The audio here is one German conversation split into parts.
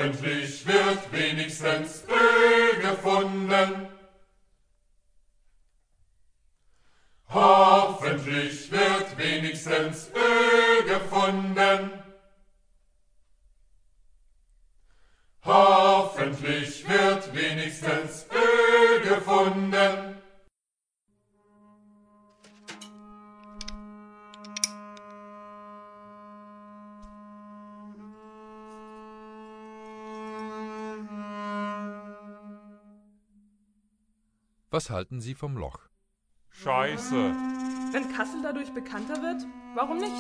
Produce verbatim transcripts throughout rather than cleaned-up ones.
Hoffentlich wird wenigstens Öl gefunden. Hoffentlich wird wenigstens Öl gefunden. Hoffentlich wird wenigstens Öl gefunden. Was halten Sie vom Loch? Scheiße. Wenn Kassel dadurch bekannter wird, warum nicht?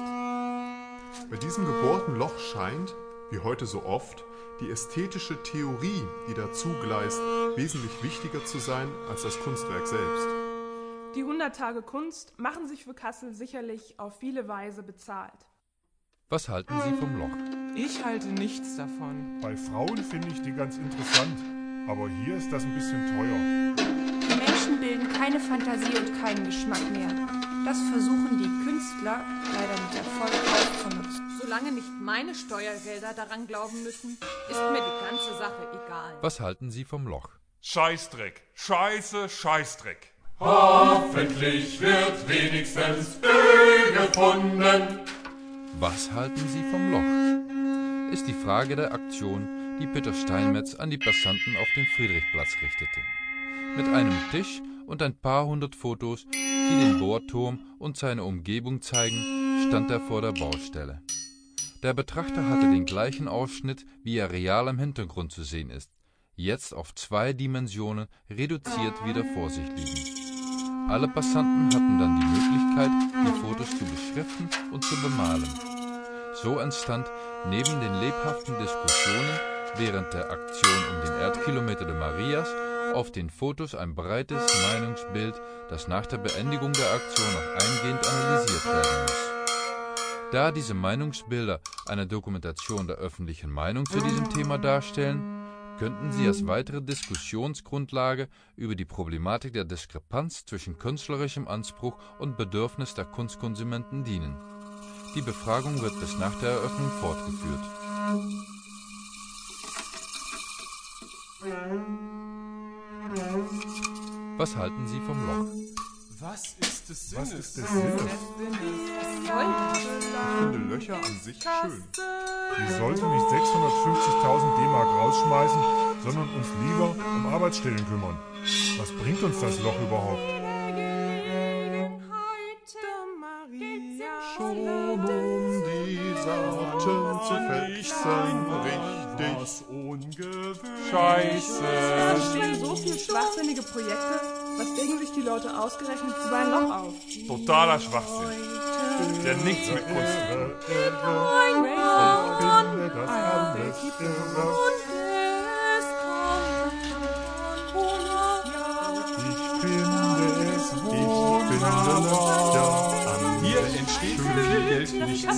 Bei diesem gebohrten Loch scheint, wie heute so oft, die ästhetische Theorie, die dazu gleist, wesentlich wichtiger zu sein als das Kunstwerk selbst. Die hundert Tage Kunst machen sich für Kassel sicherlich auf viele Weise bezahlt. Was halten Sie vom Loch? Ich halte nichts davon. Bei Frauen finde ich die ganz interessant, aber hier ist das ein bisschen teuer. Die Menschen bilden keine Fantasie und keinen Geschmack mehr. Das versuchen die Künstler leider mit Erfolg auszunutzen. Solange nicht meine Steuergelder daran glauben müssen, ist mir die ganze Sache egal. Was halten Sie vom Loch? Scheißdreck. Scheiße, Scheißdreck. Hoffentlich wird wenigstens Öl gefunden. Was halten Sie vom Loch? Ist die Frage der Aktion, die Peter Steinmetz an die Passanten auf dem Friedrichplatz richtete. Mit einem Tisch und ein paar hundert Fotos, die den Bohrturm und seine Umgebung zeigen, stand er vor der Baustelle. Der Betrachter hatte den gleichen Ausschnitt, wie er real im Hintergrund zu sehen ist, jetzt auf zwei Dimensionen reduziert wieder vor sich liegen. Alle Passanten hatten dann die Möglichkeit, die Fotos zu beschriften und zu bemalen. So entstand neben den lebhaften Diskussionen während der Aktion um den Erdkilometer de Marias auf den Fotos ein breites Meinungsbild, das nach der Beendigung der Aktion noch eingehend analysiert werden muss. Da diese Meinungsbilder eine Dokumentation der öffentlichen Meinung zu diesem Thema darstellen, könnten sie als weitere Diskussionsgrundlage über die Problematik der Diskrepanz zwischen künstlerischem Anspruch und Bedürfnis der Kunstkonsumenten dienen. Die Befragung wird bis nach der Eröffnung fortgeführt. Was halten Sie vom Loch? Was ist des Sinnes? Was ist des Sinnes? Ich finde Löcher an sich schön. Wir sollten nicht sechshundertfünfzigtausend D-Mark rausschmeißen, sondern uns lieber um Arbeitsstellen kümmern. Was bringt uns das Loch überhaupt? Schon um die Saaten zu fächern, richtig. Scheiße. Es stehen so viele schwachsinnige Projekte. Was regen sich die Leute ausgerechnet über ein Loch auf? Totaler Schwachsinn, der nichts mit Kunst hat. Ich finde das alles irre. Ich finde es wunderbar. Hier entsteht für viel Geld nichts.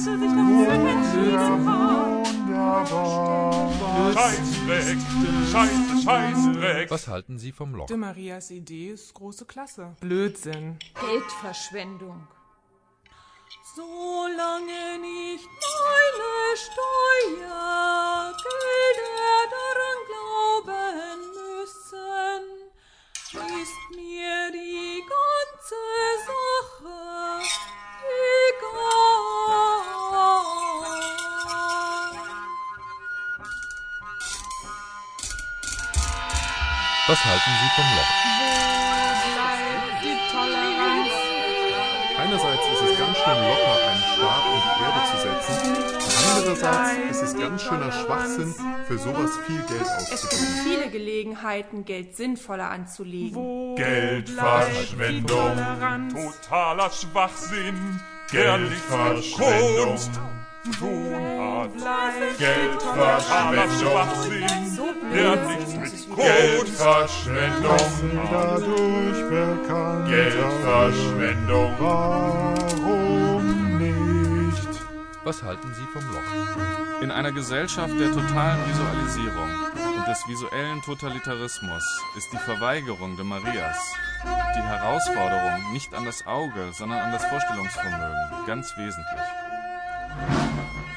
Scheißdreck, Scheiße, Scheißdreck. Was halten Sie vom Loch? De Marias Idee ist große Klasse. Blödsinn. Geldverschwendung. Solange nicht meine Steuergelder daran glauben müssen, ist mir die ganze Sache egal. Was halten Sie vom Loch? Die Toleranz. Einerseits ist es ganz schön locker, einen Stab in die Erde zu setzen. Andererseits ist es ganz schöner Schwachsinn, für sowas viel Geld Es gibt auszugeben. viele Gelegenheiten, Geld sinnvoller anzulegen. Geldverschwendung, totaler Schwachsinn, der nichts mit Kunst zu tun hat. Geldverschwendung, Schwachsinn, der nichts mit Kunst. Geldverschwendung, Dadurch bekannt. Geldverschwendung. Warum nicht? Was halten Sie vom Loch? In einer Gesellschaft der totalen Visualisierung und des visuellen Totalitarismus ist die Verweigerung de Marias, die Herausforderung nicht an das Auge, sondern an das Vorstellungsvermögen ganz wesentlich.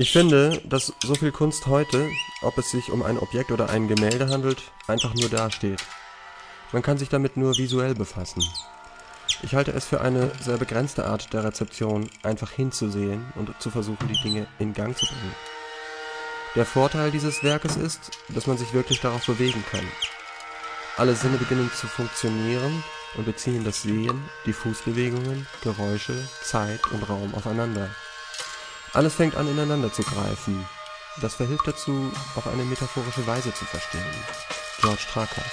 Ich finde, dass so viel Kunst heute, ob es sich um ein Objekt oder ein Gemälde handelt, einfach nur dasteht. Man kann sich damit nur visuell befassen. Ich halte es für eine sehr begrenzte Art der Rezeption, einfach hinzusehen und zu versuchen, die Dinge in Gang zu bringen. Der Vorteil dieses Werkes ist, dass man sich wirklich darauf bewegen kann. Alle Sinne beginnen zu funktionieren und beziehen das Sehen, die Fußbewegungen, Geräusche, Zeit und Raum aufeinander. Alles fängt an, ineinander zu greifen. Das verhilft dazu, auf eine metaphorische Weise zu verstehen. George Trakas.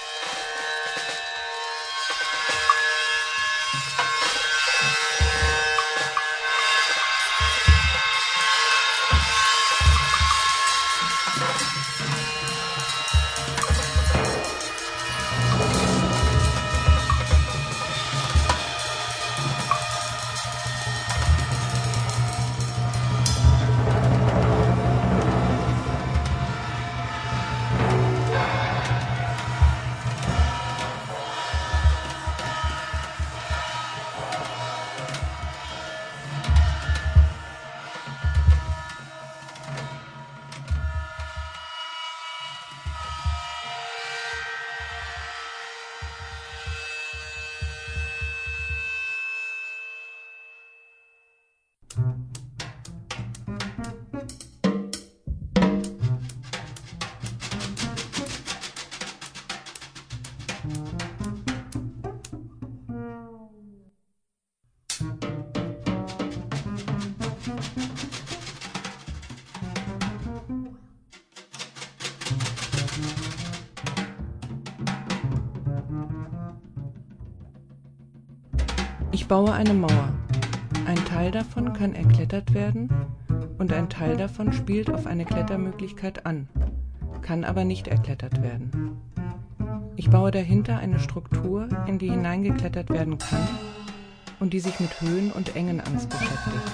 Ich baue eine Mauer. Ein Teil davon kann erklettert werden und ein Teil davon spielt auf eine Klettermöglichkeit an, kann aber nicht erklettert werden. Ich baue dahinter eine Struktur, in die hineingeklettert werden kann und die sich mit Höhen und Engenangst beschäftigt.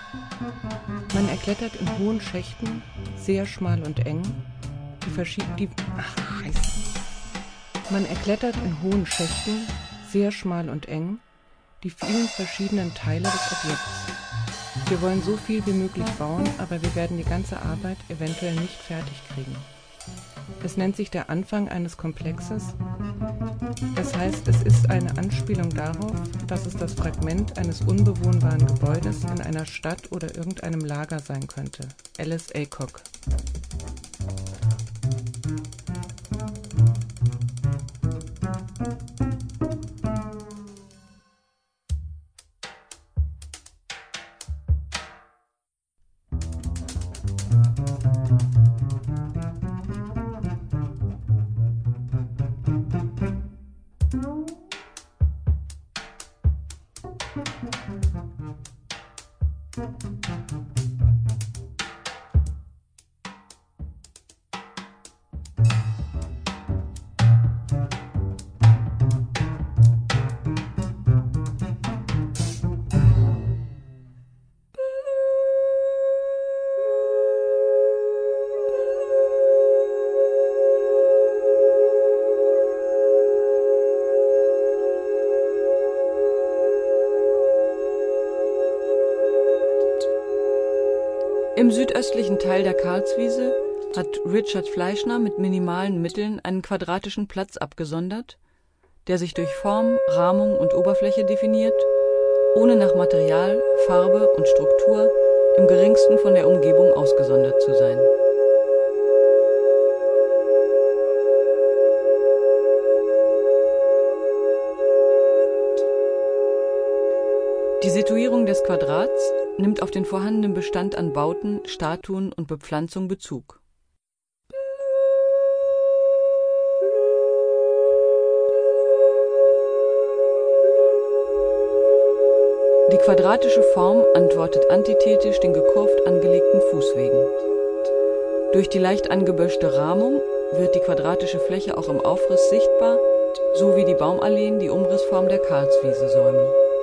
Man erklettert in hohen Schächten, sehr schmal und eng, die verschiedenen... Die, ach, scheiße. Man erklettert in hohen Schächten, sehr schmal und eng, die vielen verschiedenen Teile des Objekts. Wir wollen so viel wie möglich bauen, aber wir werden die ganze Arbeit eventuell nicht fertig kriegen. Es nennt sich der Anfang eines Komplexes. Das heißt, es ist eine Anspielung darauf, dass es das Fragment eines unbewohnbaren Gebäudes in einer Stadt oder irgendeinem Lager sein könnte. Alice Aycock. Im südöstlichen Teil der Karlswiese hat Richard Fleischner mit minimalen Mitteln einen quadratischen Platz abgesondert, der sich durch Form, Rahmung und Oberfläche definiert, ohne nach Material, Farbe und Struktur im geringsten von der Umgebung ausgesondert zu sein. Die Situierung des Quadrats nimmt auf den vorhandenen Bestand an Bauten, Statuen und Bepflanzung Bezug. Die quadratische Form antwortet antithetisch den gekurvt angelegten Fußwegen. Durch die leicht angeböschte Rahmung wird die quadratische Fläche auch im Aufriss sichtbar, so wie die Baumalleen die Umrissform der Karlswiese säumen.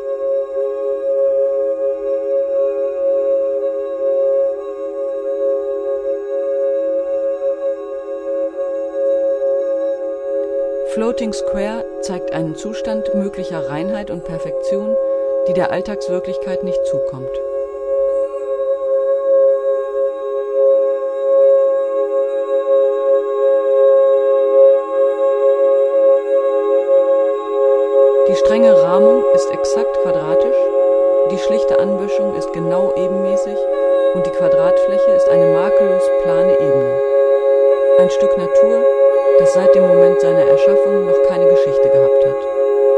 Floating Square zeigt einen Zustand möglicher Reinheit und Perfektion, die der Alltagswirklichkeit nicht zukommt. ist exakt quadratisch, die schlichte Anböschung ist genau ebenmäßig und die Quadratfläche ist eine makellos plane Ebene. Ein Stück Natur, das seit dem Moment seiner Erschaffung noch keine Geschichte gehabt hat.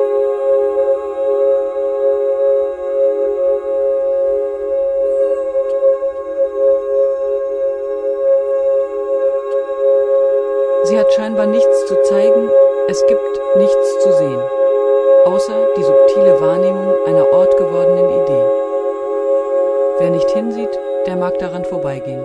Sie hat scheinbar nichts zu zeigen, es gibt nichts zu sehen, außer die subtile Wahrnehmung einer ortgewordenen Idee. Wer nicht hinsieht, der mag daran vorbeigehen.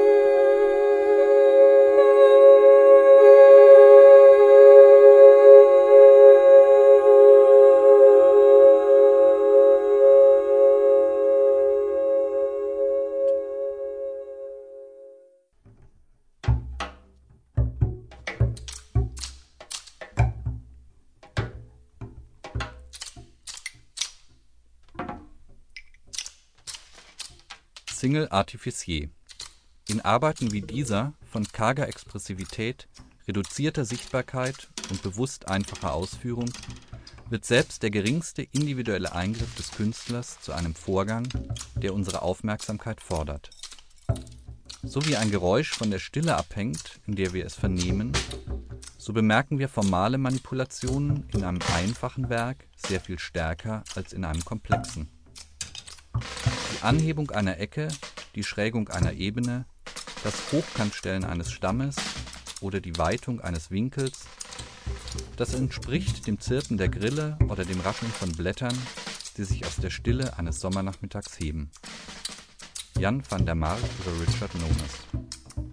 Single Artificier. In Arbeiten wie dieser, von karger Expressivität, reduzierter Sichtbarkeit und bewusst einfacher Ausführung, wird selbst der geringste individuelle Eingriff des Künstlers zu einem Vorgang, der unsere Aufmerksamkeit fordert. So wie ein Geräusch von der Stille abhängt, in der wir es vernehmen, so bemerken wir formale Manipulationen in einem einfachen Werk sehr viel stärker als in einem komplexen. Die Anhebung einer Ecke, die Schrägung einer Ebene, das Hochkantstellen eines Stammes oder die Weitung eines Winkels, das entspricht dem Zirpen der Grille oder dem Rascheln von Blättern, die sich aus der Stille eines Sommernachmittags heben. Jan van der Mark über Richard Nomas.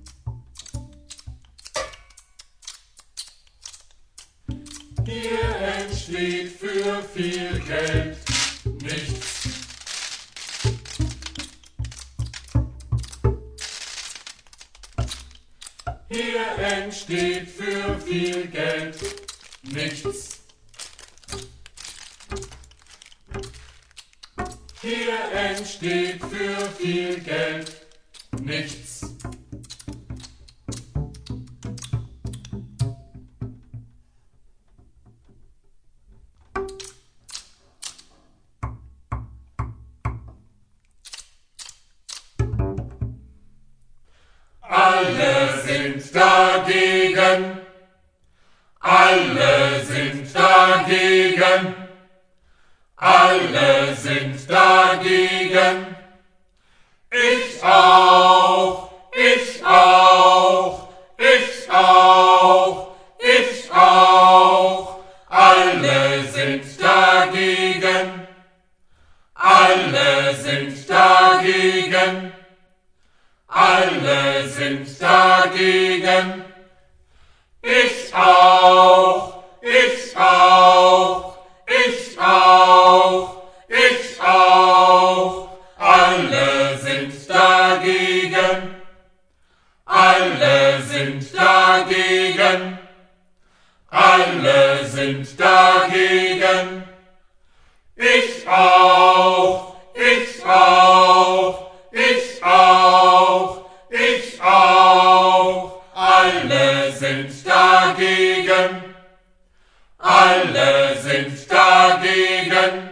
Hier entsteht für viel Geld nichts. Hier entsteht für viel Geld nichts. Hier entsteht für viel Geld nichts. Alle sind dagegen, alle sind dagegen, alle sind dagegen. Ich auch, ich auch, ich auch, ich auch. Alle sind dagegen, alle sind dagegen. Alle sind dagegen. Ich auch, ich auch, ich auch, ich auch. Alle sind dagegen. Alle sind dagegen. Alle sind dagegen. Ich auch, ich auch, ich auch. Ich auch, alle sind dagegen, alle sind dagegen,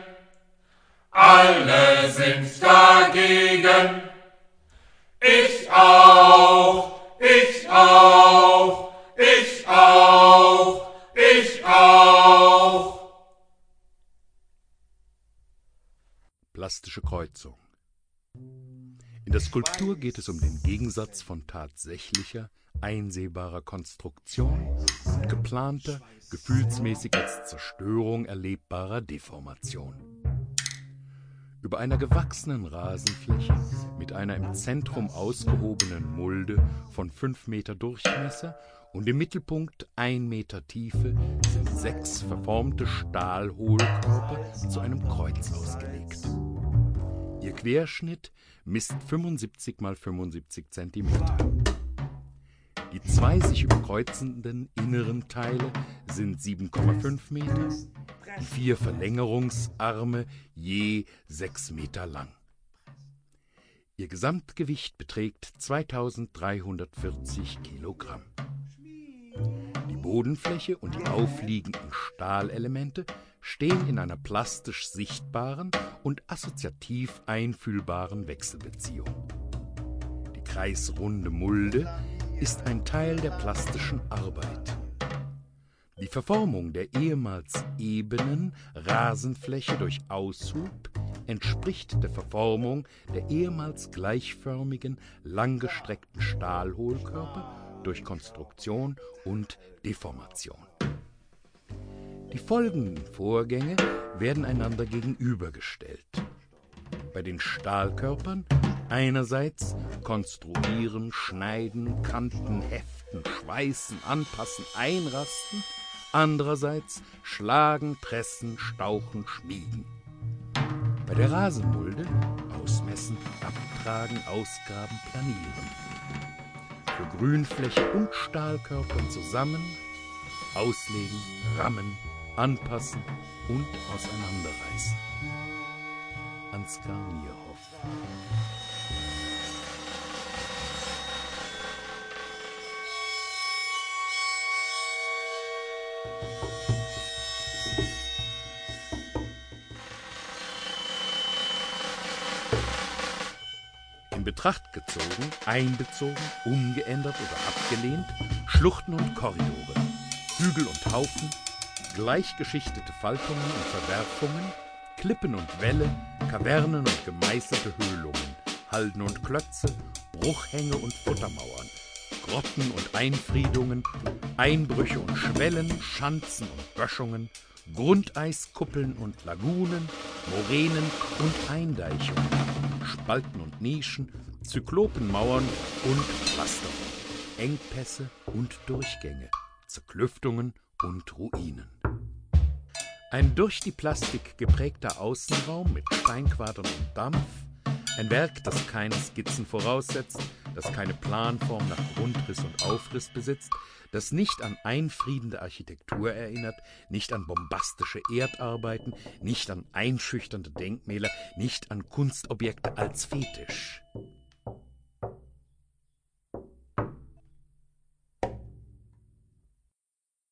alle sind dagegen. Ich auch, ich auch, ich auch, ich auch. Plastische Kreuzung. In der Skulptur geht es um den Gegensatz von tatsächlicher, einsehbarer Konstruktion und geplanter, gefühlsmäßig als Zerstörung erlebbarer Deformation. Über einer gewachsenen Rasenfläche mit einer im Zentrum ausgehobenen Mulde von fünf Meter Durchmesser und im Mittelpunkt ein Meter Tiefe sind sechs verformte Stahlhohlkörper zu einem Kreuz ausgelegt. Ihr Querschnitt misst fünfundsiebzig mal fünfundsiebzig Zentimeter. Die zwei sich überkreuzenden inneren Teile sind sieben Komma fünf Meter, die vier Verlängerungsarme je sechs Meter lang. Ihr Gesamtgewicht beträgt zweitausenddreihundertvierzig Kilogramm. Die Bodenfläche und die aufliegenden Stahlelemente stehen in einer plastisch sichtbaren und assoziativ einfühlbaren Wechselbeziehung. Die kreisrunde Mulde ist ein Teil der plastischen Arbeit. Die Verformung der ehemals ebenen Rasenfläche durch Aushub entspricht der Verformung der ehemals gleichförmigen, langgestreckten Stahlhohlkörper durch Konstruktion und Deformation. Die folgenden Vorgänge werden einander gegenübergestellt. Bei den Stahlkörpern einerseits konstruieren, schneiden, kanten, heften, schweißen, anpassen, einrasten, andererseits schlagen, pressen, stauchen, schmieden. Bei der Rasenmulde ausmessen, abtragen, ausgraben, planieren. Für Grünfläche und Stahlkörper zusammen auslegen, rammen, anpassen und auseinanderreißen. Ansgar Nierhoff. In Betracht gezogen, einbezogen, umgeändert oder abgelehnt, Schluchten und Korridore, Hügel und Haufen, gleichgeschichtete Faltungen und Verwerfungen, Klippen und Wälle, Kavernen und gemeißelte Höhlungen, Halden und Klötze, Bruchhänge und Futtermauern, Grotten und Einfriedungen, Einbrüche und Schwellen, Schanzen und Böschungen, Grundeiskuppeln und Lagunen, Moränen und Eindeichungen, Spalten und Nischen, Zyklopenmauern und Pflasterung, Engpässe und Durchgänge, Zerklüftungen und Ruinen. Ein durch die Plastik geprägter Außenraum mit Steinquadern und Dampf, ein Werk, das keine Skizzen voraussetzt, das keine Planform nach Grundriss und Aufriss besitzt, das nicht an einfriedende Architektur erinnert, nicht an bombastische Erdarbeiten, nicht an einschüchternde Denkmäler, nicht an Kunstobjekte als Fetisch.